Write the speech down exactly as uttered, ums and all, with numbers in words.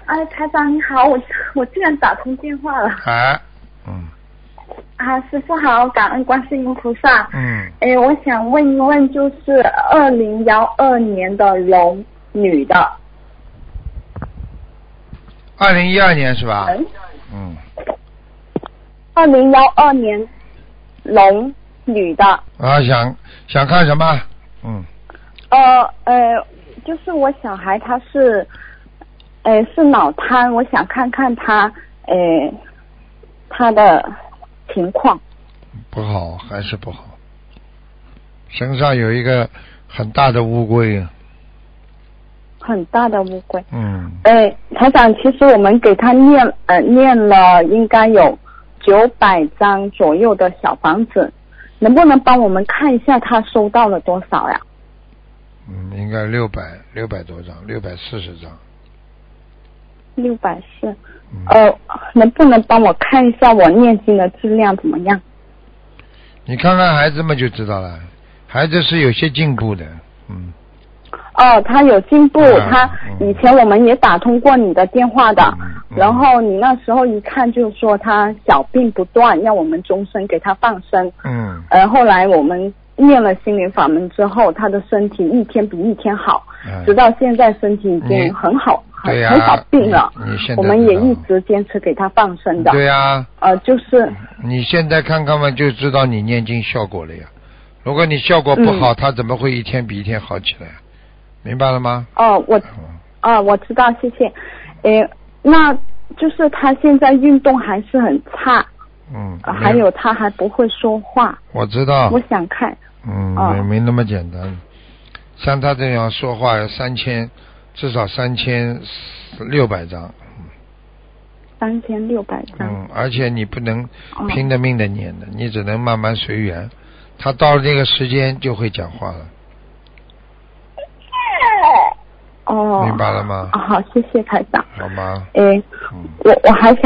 哎，台长你好，我我竟然打通电话了。 哎，嗯。 啊，师傅好，感恩观世音菩萨。 嗯。 哎，我想问一问，就是二零幺二年的龙女的。 二零一二年是吧？ 嗯。 嗯。 二零幺二年龙女的。 啊，想想看什么？嗯。 呃呃，就是我小孩他是，呃是脑瘫，我想看看他呃他的情况。 不好，还是不好。身上有一个很大的乌龟。 很大的乌龟。 嗯。 哎，台长，其实我们给他念呃念了应该有九百张左右的小房子，能不能帮我们看一下他收到了多少呀？ 嗯，应该六百六百多张，六百四十张。 六百四。呃，能不能帮我看一下我念经的质量怎么样？ 你看看孩子们就知道了，孩子是有些进步的，嗯。 哦，他有进步， 啊、 他以前我们也打通过你的电话的，嗯嗯、然后你那时候一看就说他小病不断，要我们终身给他放生。 嗯。 呃，后来我们念了心灵法门之后，他的身体一天比一天好，嗯、直到现在身体已经很好，很、 啊、 很少病了。 你你现在我们也一直坚持给他放生的。 对呀、啊。 呃，就是。 你现在看看嘛，就知道你念经效果了呀。如果你效果不好，嗯、他怎么会一天比一天好起来？明白了吗？ 哦，我，哦，我知道，谢谢。诶，那就是他现在运动还是很差。 嗯。 呃、还有他还不会说话。 我知道。 我想看。 嗯， 哦、 没没那么简单。像他这样说话，有三千，至少三千六百张。 三千六百张。 嗯，而且你不能拼了命的念的，哦、你只能慢慢随缘。他到了那个时间就会讲话了。 哦， 明白了吗？ 好，谢谢台长。 好吗？ 诶，嗯、我我还想。